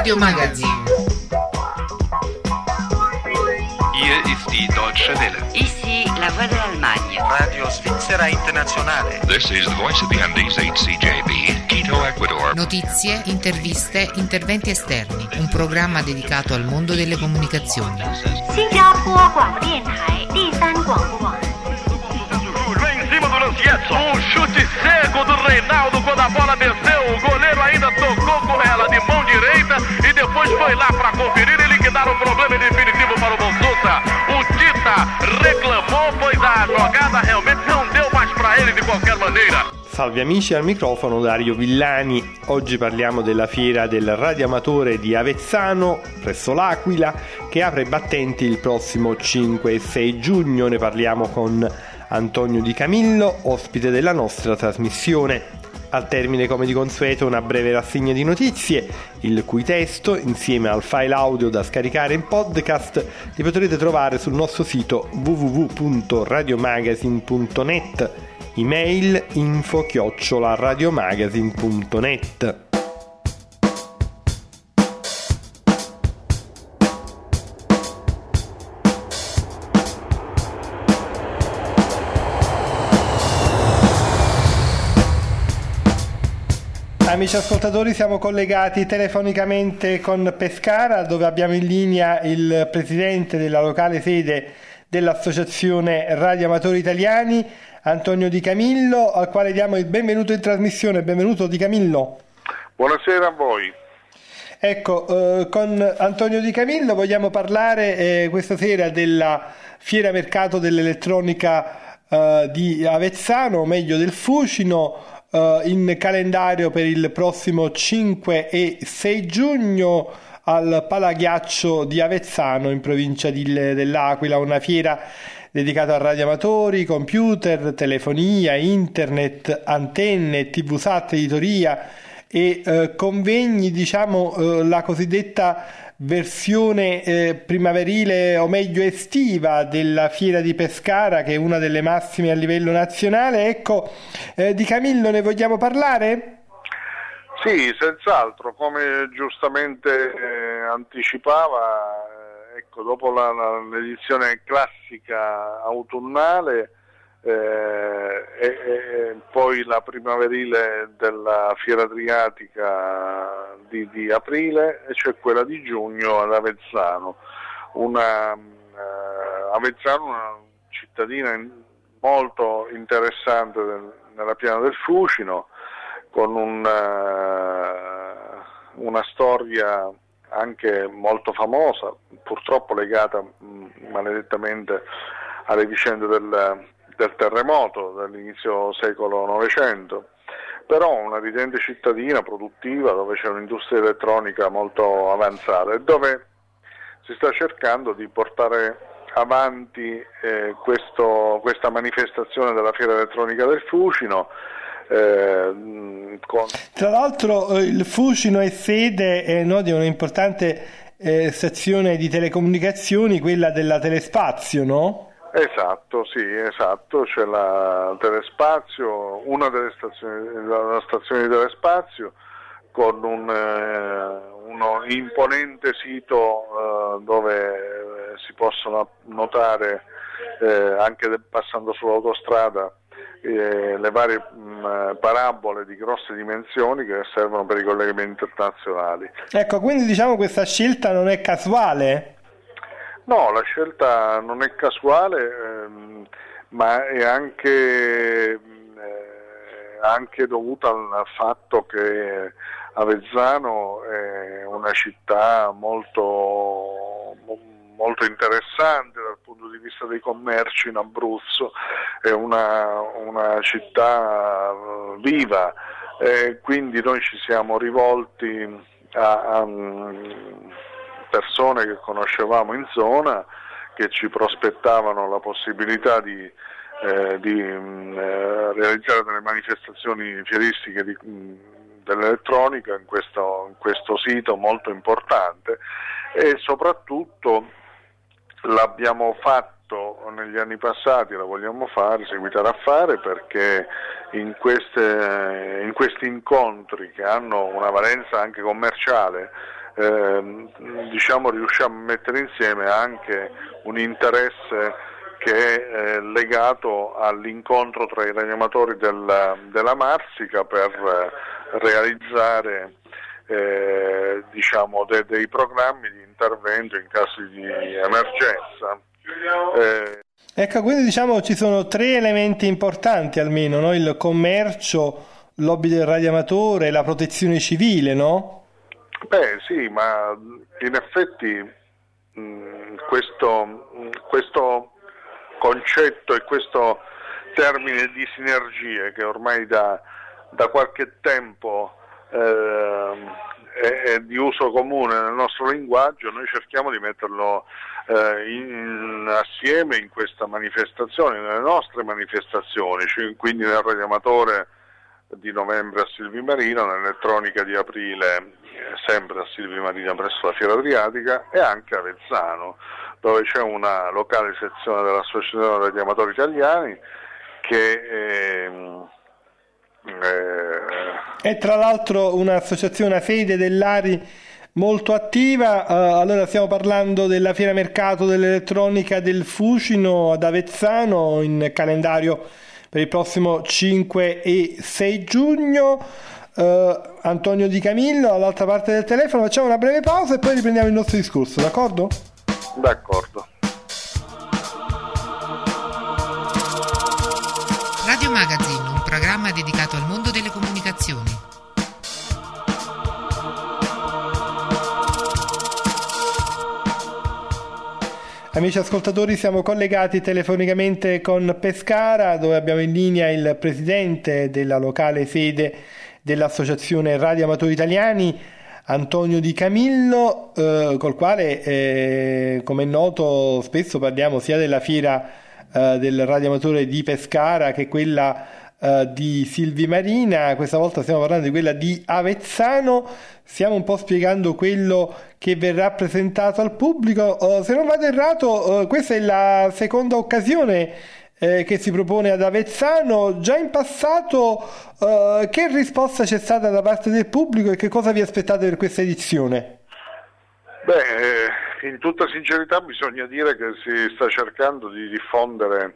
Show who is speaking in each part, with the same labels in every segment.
Speaker 1: Radio Magazine.
Speaker 2: Hier ist die Deutsche Welle.
Speaker 3: Ici la voix de l'Allemagne.
Speaker 4: Radio Svizzera Internazionale.
Speaker 2: This is the voice of the Andes, HCJB, Quito, Ecuador.
Speaker 1: Notizie, interviste, interventi esterni. Un programma dedicato al mondo delle comunicazioni.
Speaker 5: 新加坡广播电台第三广播网。
Speaker 6: Vem em cima do Lancietto. Um chute cego do Reinaldo quando a bola desceu. O goleiro ainda tocou com ela de mão direita e depois foi lá para conferir e liquidar o problema definitivo para o Bonsuta. O Tita reclamou, pois a jogada realmente não deu mais para ele de qualquer maneira.
Speaker 7: Salve amici, al microfono Dario Villani. Oggi parliamo della fiera del radioamatore di Avezzano, presso l'Aquila, che apre i battenti il prossimo 5 e 6 giugno. Ne parliamo con Antonio Di Camillo, ospite della nostra trasmissione. Al termine, come di consueto, una breve rassegna di notizie, il cui testo, insieme al file audio da scaricare in podcast, li potrete trovare sul nostro sito www.radiomagazine.net, email info@radiomagazine.net. Amici ascoltatori, siamo collegati telefonicamente con Pescara, dove abbiamo in linea il presidente della locale sede dell'Associazione Radioamatori Italiani, Antonio Di Camillo, al quale diamo il benvenuto in trasmissione. Benvenuto Di Camillo.
Speaker 8: Buonasera a voi.
Speaker 7: Ecco, con Antonio Di Camillo vogliamo parlare questa sera della Fiera Mercato dell'Elettronica di Avezzano, o meglio del Fucino, in calendario per il prossimo 5 e 6 giugno al Palaghiaccio di Avezzano, in provincia dell'Aquila, una fiera dedicata a radioamatori, computer, telefonia, internet, antenne, TV SAT, editoria e convegni, diciamo la cosiddetta versione primaverile, o meglio estiva, della fiera di Pescara, che è una delle massime a livello nazionale. Ecco, Di Camillo, ne vogliamo parlare?
Speaker 8: Sì, senz'altro, come giustamente anticipava, ecco, dopo l'edizione classica autunnale e poi la primaverile della Fiera Adriatica di aprile, e c'è quella di giugno ad Avezzano. Avezzano, una cittadina molto interessante nella piana del Fucino, con una storia anche molto famosa, purtroppo legata maledettamente alle vicende del terremoto dell'inizio secolo Novecento, però una ridente cittadina produttiva, dove c'è un'industria elettronica molto avanzata e dove si sta cercando di portare avanti questa manifestazione della Fiera Elettronica del Fucino.
Speaker 7: Tra l'altro il Fucino è sede di un'importante stazione di telecomunicazioni, quella della Telespazio, no?
Speaker 8: Esatto, sì, esatto, c'è la Telespazio, una delle stazioni di Telespazio, con uno imponente sito dove si possono notare, anche passando sull'autostrada, le varie parabole di grosse dimensioni che servono per i collegamenti internazionali.
Speaker 7: Ecco, quindi diciamo questa scelta non è casuale?
Speaker 8: No, la scelta non è casuale, ma è anche dovuta al fatto che Avezzano è una città molto interessante dal punto di vista dei commerci in Abruzzo, è una città viva, quindi noi ci siamo rivolti a persone che conoscevamo in zona, che ci prospettavano la possibilità di realizzare delle manifestazioni fieristiche dell'elettronica in questo sito molto importante, e soprattutto l'abbiamo fatto fatto negli anni passati, la vogliamo fare, seguitare a fare, perché in questi incontri che hanno una valenza anche commerciale, riusciamo a mettere insieme anche un interesse che è legato all'incontro tra i radioamatori della Marsica per realizzare dei programmi di intervento in caso di emergenza.
Speaker 7: Ecco, quindi ci sono 3 elementi importanti almeno, no? Il commercio, l'hobby del radioamatore, la protezione civile, no?
Speaker 8: Beh sì, ma in effetti questo concetto e questo termine di sinergie che ormai da qualche tempo è di uso comune nel nostro linguaggio, noi cerchiamo di metterlo assieme in questa manifestazione, nelle nostre manifestazioni, quindi nel radioamatore di novembre a Silvi Marina, nell'elettronica di aprile sempre a Silvi Marina presso la Fiera Adriatica, e anche a Avezzano, dove c'è una locale sezione dell'Associazione Radioamatori Italiani che
Speaker 7: è tra l'altro un'associazione, una sede dell'ARI molto attiva. Allora stiamo parlando della Fiera Mercato dell'Elettronica del Fucino ad Avezzano, in calendario per il prossimo 5 e 6 giugno. Antonio Di Camillo all'altra parte del telefono. Facciamo una breve pausa e poi riprendiamo il nostro discorso, d'accordo?
Speaker 8: D'accordo.
Speaker 1: Radio Magazine, un programma dedicato al mondo delle comunicazioni.
Speaker 7: Amici ascoltatori, siamo collegati telefonicamente con Pescara, dove abbiamo in linea il presidente della locale sede dell'Associazione Radioamatori Italiani, Antonio Di Camillo, col quale, come è noto, spesso parliamo sia della fiera del radioamatore di Pescara che quella di Silvi Marina. Questa volta stiamo parlando di quella di Avezzano. Stiamo un po' spiegando quello che verrà presentato al pubblico. Se non vado errato, questa è la seconda occasione che si propone ad Avezzano. Già in passato che risposta c'è stata da parte del pubblico e che cosa vi aspettate per questa edizione?
Speaker 8: Beh, in tutta sincerità bisogna dire che si sta cercando di diffondere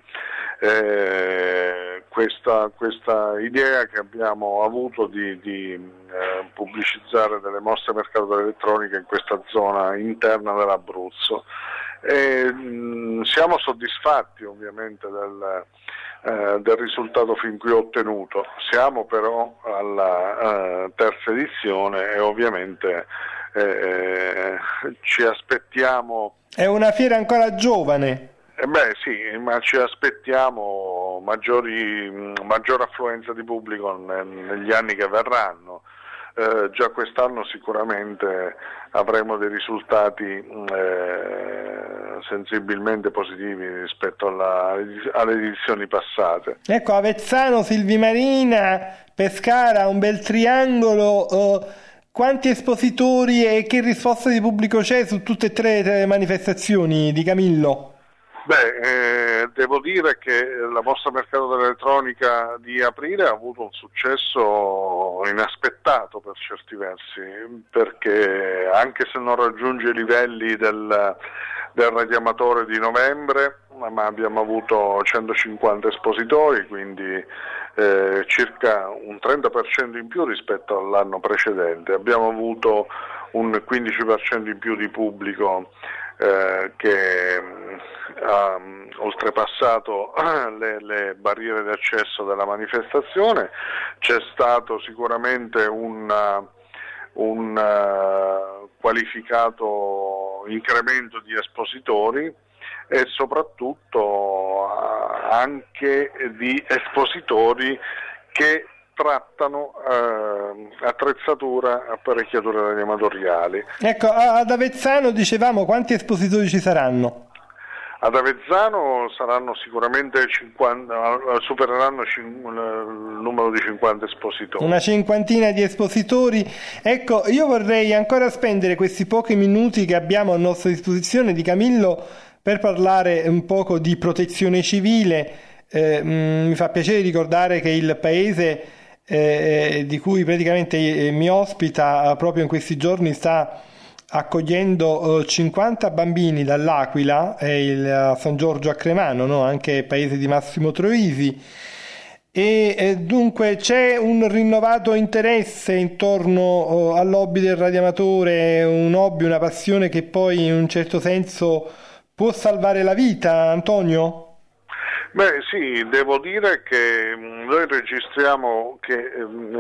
Speaker 8: questa idea che abbiamo avuto di pubblicizzare delle mostre mercato dell'elettronica in questa zona interna dell'Abruzzo. Siamo soddisfatti ovviamente del risultato fin qui ottenuto. Siamo però alla terza edizione e ovviamente ci aspettiamo.
Speaker 7: È una fiera ancora giovane.
Speaker 8: Beh sì, ma ci aspettiamo maggior affluenza di pubblico negli anni che verranno. Già quest'anno sicuramente avremo dei risultati sensibilmente positivi rispetto alle edizioni passate.
Speaker 7: Ecco, Avezzano, Silvi Marina, Pescara, un bel triangolo. Quanti espositori e che risposta di pubblico c'è su tutte e 3 le manifestazioni, Di Camillo?
Speaker 8: Beh, devo dire che la mostra mercato dell'elettronica di aprile ha avuto un successo inaspettato per certi versi, perché anche se non raggiunge i livelli del radioamatore di novembre, ma abbiamo avuto 150 espositori, quindi circa un 30% in più rispetto all'anno precedente. Abbiamo avuto un 15% in più di pubblico che ha oltrepassato le barriere di accesso della manifestazione. C'è stato sicuramente un qualificato incremento di espositori e soprattutto anche di espositori che trattano attrezzatura, apparecchiature radioamatoriali.
Speaker 7: Ecco, ad Avezzano dicevamo, quanti espositori ci saranno?
Speaker 8: Ad Avezzano saranno sicuramente 50, supereranno il numero di 50 espositori.
Speaker 7: Una cinquantina di espositori. Ecco, io vorrei ancora spendere questi pochi minuti che abbiamo a nostra disposizione, Di Camillo, per parlare un poco di protezione civile. Mi fa piacere ricordare che il paese di cui praticamente mi ospita proprio in questi giorni sta accogliendo 50 bambini dall'Aquila, il San Giorgio a Cremano, no? Anche paese di Massimo Troisi, e dunque c'è un rinnovato interesse intorno all'hobby del radioamatore, un hobby, una passione che poi in un certo senso può salvare la vita, Antonio?
Speaker 8: Beh sì, devo dire che noi registriamo che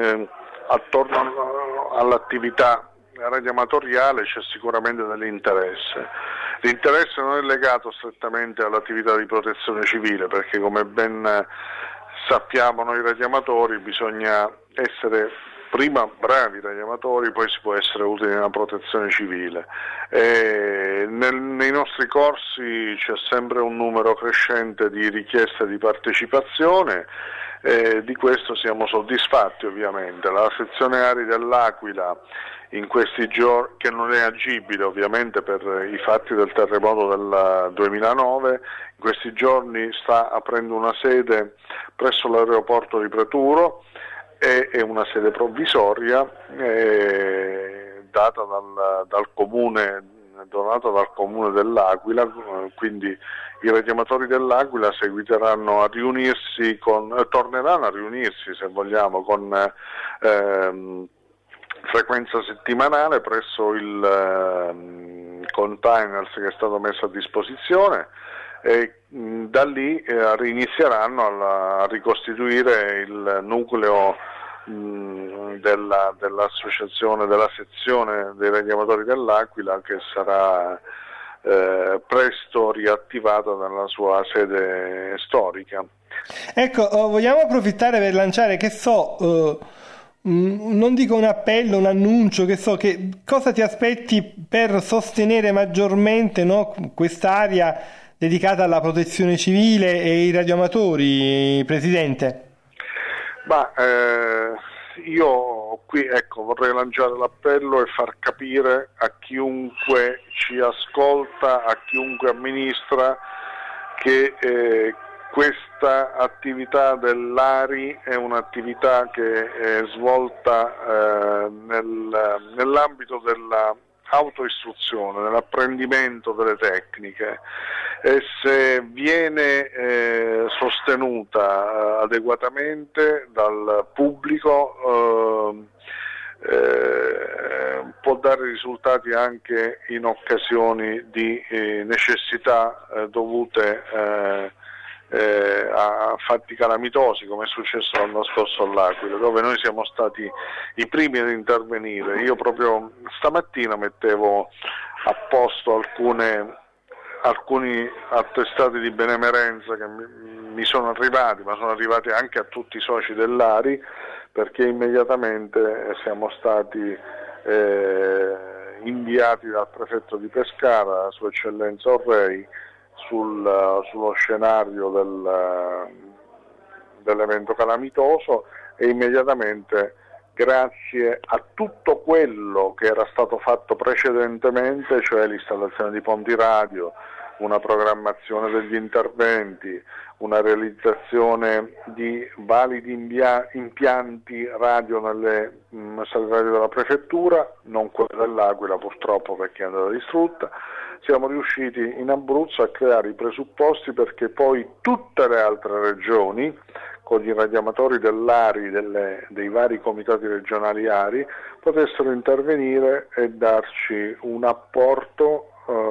Speaker 8: attorno all'attività radioamatoriale c'è sicuramente dell'interesse. L'interesse non è legato strettamente all'attività di protezione civile, perché come ben sappiamo noi radioamatori bisogna essere prima bravi radioamatori, poi si può essere utili nella protezione civile. Nei nostri corsi c'è sempre un numero crescente di richieste di partecipazione, di questo siamo soddisfatti ovviamente. La sezione Ari dell'Aquila in questi giorni, che non è agibile ovviamente per i fatti del terremoto del 2009, in questi giorni sta aprendo una sede presso l'aeroporto di Preturo, è una sede provvisoria data dal comune, donata dal comune dell'Aquila, quindi i radioamatori dell'Aquila torneranno a riunirsi se vogliamo con frequenza settimanale presso il containers che è stato messo a disposizione, e da lì inizieranno a ricostituire il nucleo dell'associazione, della sezione dei radioamatori dell'Aquila, che sarà presto riattivata nella sua sede storica.
Speaker 7: Ecco, vogliamo approfittare per lanciare, non dico un appello, un annuncio, che cosa ti aspetti per sostenere maggiormente, no, quest'area dedicata alla protezione civile e ai radioamatori, Presidente?
Speaker 8: Io qui vorrei lanciare l'appello e far capire a chiunque ci ascolta, a chiunque amministra, che questa attività dell'ARI è un'attività che è svolta nell'ambito della autoistruzione, nell'apprendimento delle tecniche, e se viene sostenuta adeguatamente dal pubblico può dare risultati anche in occasioni di necessità dovute a fatti calamitosi, come è successo l'anno scorso all'Aquila, dove noi siamo stati i primi ad intervenire. Io proprio stamattina mettevo a posto alcuni attestati di benemerenza che mi sono arrivati, ma sono arrivati anche a tutti i soci dell'ARI, perché immediatamente siamo stati inviati dal prefetto di Pescara, Sua Eccellenza Orrei, sullo scenario dell'evento calamitoso, e immediatamente, grazie a tutto quello che era stato fatto precedentemente, cioè l'installazione di ponti radio, una programmazione degli interventi, una realizzazione di validi impianti radio nelle sale radio della prefettura, non quella dell'Aquila purtroppo perché è andata distrutta, siamo riusciti in Abruzzo a creare i presupposti perché poi tutte le altre regioni, con gli radioamatori dell'ARI, dei vari comitati regionali ARI, potessero intervenire e darci un apporto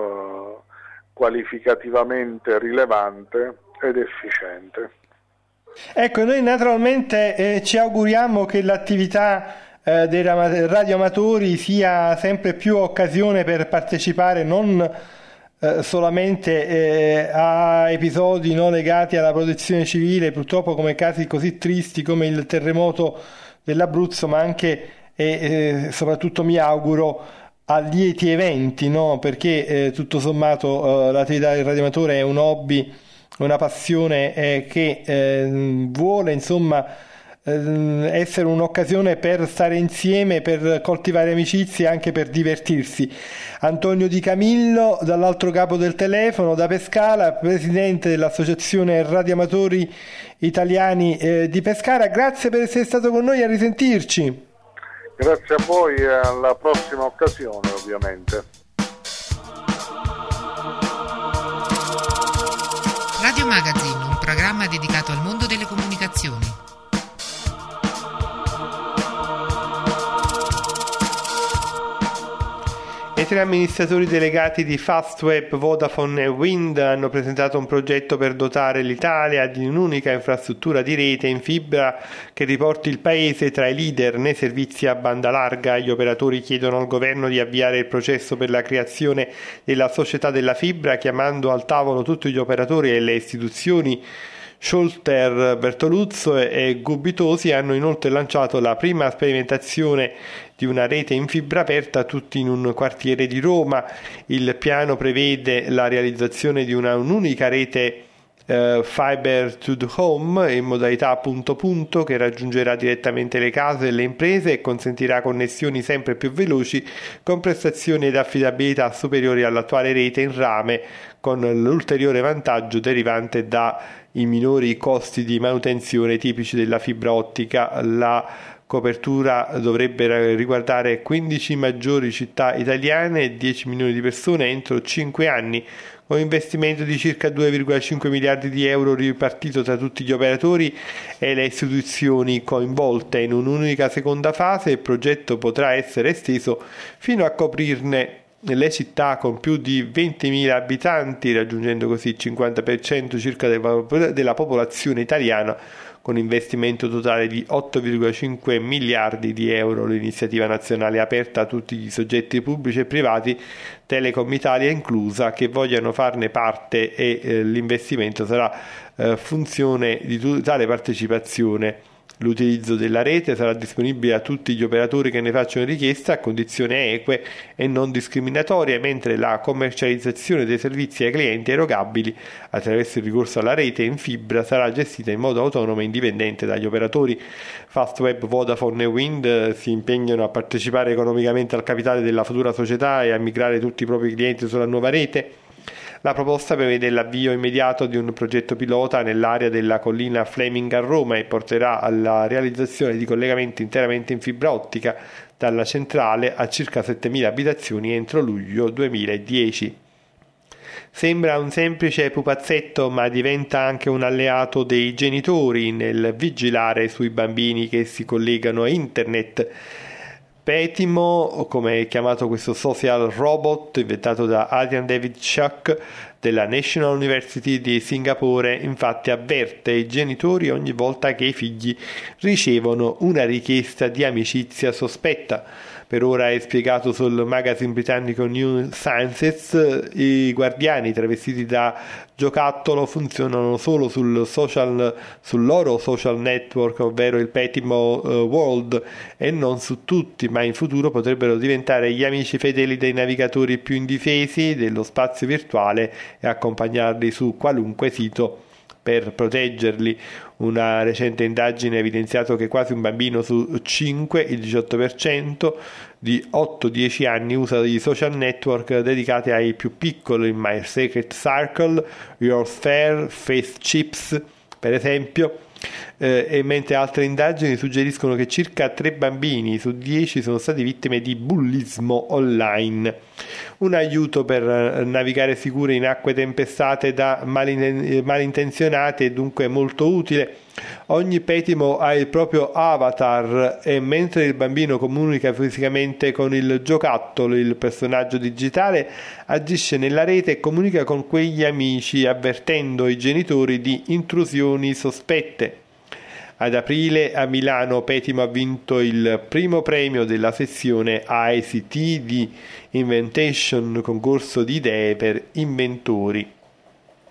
Speaker 8: qualificativamente rilevante ed efficiente.
Speaker 7: Ecco, noi naturalmente ci auguriamo che l'attività dei radioamatori sia sempre più occasione per partecipare non solamente a episodi non legati alla protezione civile, purtroppo come casi così tristi come il terremoto dell'Abruzzo, ma anche e soprattutto mi auguro a lieti eventi, no? Perché tutto sommato l'attività del radioamatore è un hobby, una passione che vuole insomma essere un'occasione per stare insieme, per coltivare amicizie e anche per divertirsi. Antonio Di Camillo, dall'altro capo del telefono, da Pescara, presidente dell'Associazione Radioamatori Italiani di Pescara. Grazie per essere stato con noi, a risentirci.
Speaker 8: Grazie a voi e alla prossima occasione, ovviamente.
Speaker 1: Radio Magazine, un programma dedicato al mondo delle comunicazioni.
Speaker 7: I 3 amministratori delegati di Fastweb, Vodafone e Wind hanno presentato un progetto per dotare l'Italia di un'unica infrastruttura di rete in fibra che riporti il paese tra i leader nei servizi a banda larga. Gli operatori chiedono al governo di avviare il processo per la creazione della società della fibra, chiamando al tavolo tutti gli operatori e le istituzioni. Scholter, Bertoluzzo e Gubitosi hanno inoltre lanciato la prima sperimentazione di una rete in fibra aperta tutti in un quartiere di Roma. Il piano prevede la realizzazione di un'unica rete Fiber to the Home in modalità punto punto che raggiungerà direttamente le case e le imprese e consentirà connessioni sempre più veloci con prestazioni ed affidabilità superiori all'attuale rete in rame, con l'ulteriore vantaggio derivante dai minori costi di manutenzione tipici della fibra ottica. La copertura dovrebbe riguardare 15 maggiori città italiane e 10 milioni di persone entro 5 anni, con un investimento di circa 2,5 miliardi di euro ripartito tra tutti gli operatori e le istituzioni coinvolte. In un'unica seconda fase il progetto potrà essere esteso fino a coprirne le città con più di 20.000 abitanti, raggiungendo così il 50% circa della popolazione italiana, con investimento totale di 8,5 miliardi di euro. L'iniziativa nazionale è aperta a tutti gli soggetti pubblici e privati, Telecom Italia inclusa, che vogliano farne parte, e l'investimento sarà funzione di tale partecipazione. L'utilizzo della rete sarà disponibile a tutti gli operatori che ne facciano richiesta a condizioni eque e non discriminatorie, mentre la commercializzazione dei servizi ai clienti erogabili attraverso il ricorso alla rete in fibra sarà gestita in modo autonomo e indipendente dagli operatori. Fastweb, Vodafone e Wind si impegnano a partecipare economicamente al capitale della futura società e a migrare tutti i propri clienti sulla nuova rete. La proposta prevede l'avvio immediato di un progetto pilota nell'area della collina Fleming a Roma e porterà alla realizzazione di collegamenti interamente in fibra ottica dalla centrale a circa 7.000 abitazioni entro luglio 2010. Sembra un semplice pupazzetto, ma diventa anche un alleato dei genitori nel vigilare sui bambini che si collegano a internet. Petimo, come è chiamato questo social robot inventato da Adrian David Chuck della National University di Singapore, infatti avverte i genitori ogni volta che i figli ricevono una richiesta di amicizia sospetta. Per ora è spiegato sul magazine britannico New Sciences, i guardiani travestiti da giocattolo funzionano solo sul loro social network, ovvero il Petimo World, e non su tutti, ma in futuro potrebbero diventare gli amici fedeli dei navigatori più indifesi dello spazio virtuale e accompagnarli su qualunque sito per proteggerli. Una recente indagine ha evidenziato che quasi un bambino su 5, il 18%, di 8-10 anni usa i social network dedicati ai più piccoli, My Secret Circle, Your Sphere, Face Chips, per esempio. E mentre altre indagini suggeriscono che circa 3 bambini su 10 sono stati vittime di bullismo online. Un aiuto per navigare sicuri in acque tempestate da malintenzionati è dunque molto utile. Ogni petimo ha il proprio avatar e mentre il bambino comunica fisicamente con il giocattolo, il personaggio digitale agisce nella rete e comunica con quegli amici, avvertendo i genitori di intrusioni sospette. Ad aprile a Milano Petimo ha vinto il primo premio della sezione ICT di Inventation, concorso di idee per inventori.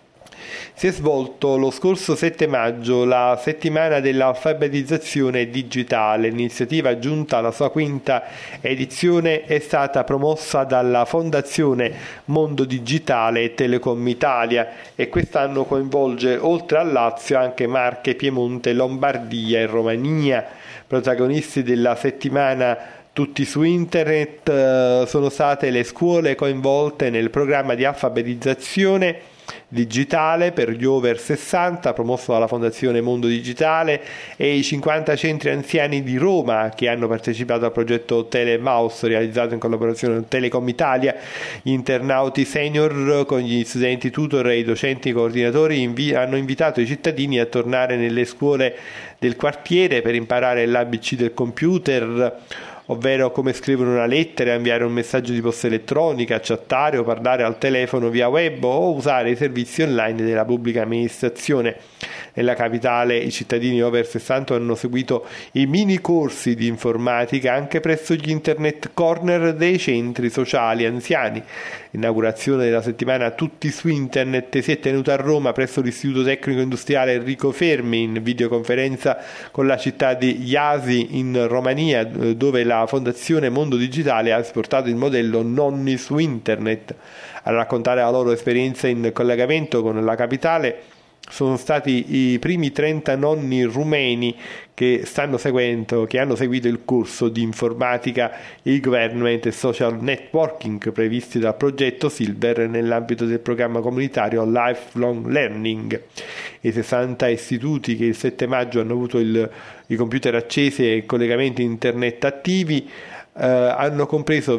Speaker 7: si è svolto lo scorso 7 maggio la settimana dell'alfabetizzazione digitale. L'iniziativa, giunta alla sua quinta edizione, è stata promossa dalla Fondazione Mondo Digitale e Telecom Italia e quest'anno coinvolge oltre al Lazio anche Marche, Piemonte, Lombardia e Romania. Protagonisti della settimana tutti su internet sono state le scuole coinvolte nel programma di alfabetizzazione digitale per gli over 60 promosso dalla Fondazione Mondo Digitale e i 50 centri anziani di Roma che hanno partecipato al progetto Telemouse realizzato in collaborazione con Telecom Italia. Gli internauti senior con gli studenti tutor e i docenti coordinatori hanno invitato i cittadini a tornare nelle scuole del quartiere per imparare l'ABC del computer, ovvero come scrivere una lettera, inviare un messaggio di posta elettronica, chattare o parlare al telefono via web o usare i servizi online della pubblica amministrazione. Nella capitale i cittadini over 60 hanno seguito i mini corsi di informatica anche presso gli internet corner dei centri sociali anziani. L'inaugurazione della settimana Tutti su Internet si è tenuta a Roma presso l'Istituto Tecnico Industriale Enrico Fermi in videoconferenza con la città di Iasi in Romania, dove la Fondazione Mondo Digitale ha esportato il modello Nonni su Internet. A raccontare la loro esperienza in collegamento con la capitale sono stati i primi 30 nonni rumeni che hanno seguito il corso di informatica, e-government e social networking previsti dal progetto Silver nell'ambito del programma comunitario Lifelong Learning. I 60 istituti che il 7 maggio hanno avuto i computer accesi e collegamenti internet attivi hanno compreso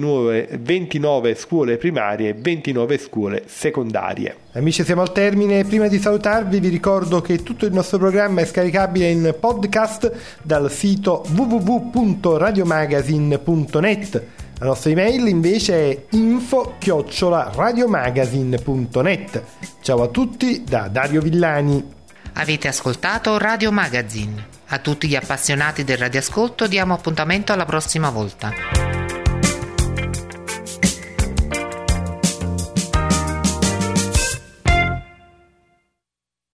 Speaker 7: 29 scuole primarie e 29 scuole secondarie. Amici, siamo al termine. Prima di salutarvi vi ricordo che tutto il nostro programma è scaricabile in podcast dal sito www.radiomagazine.net. La nostra email invece è info@radiomagazine.net. Ciao a tutti da Dario Villani.
Speaker 1: Avete ascoltato Radio Magazine. A tutti gli appassionati del radioascolto diamo appuntamento alla prossima volta.